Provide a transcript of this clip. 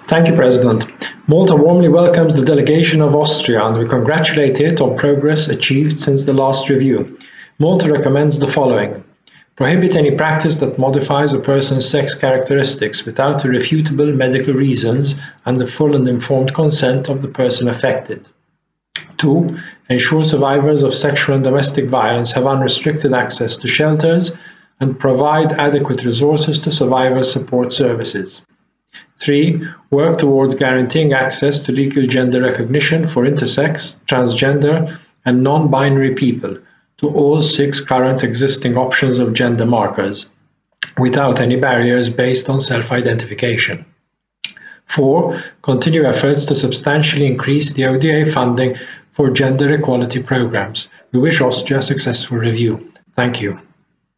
Thank you, President. Malta warmly welcomes the delegation of Austria and we congratulate it on progress achieved since the last review. Malta recommends the following. Prohibit any practice that modifies a person's sex characteristics without irrefutable medical reasons and the full and informed consent of the person affected. 2. Ensure survivors of sexual and domestic violence have unrestricted access to shelters and provide adequate resources to survivor support services. 3. Work towards guaranteeing access to legal gender recognition for intersex, transgender, and non-binary people to all 6 current existing options of gender markers, without any barriers based on self-identification. 4. Continue efforts to substantially increase the ODA funding for gender equality programs. We wish Austria a successful review. Thank you.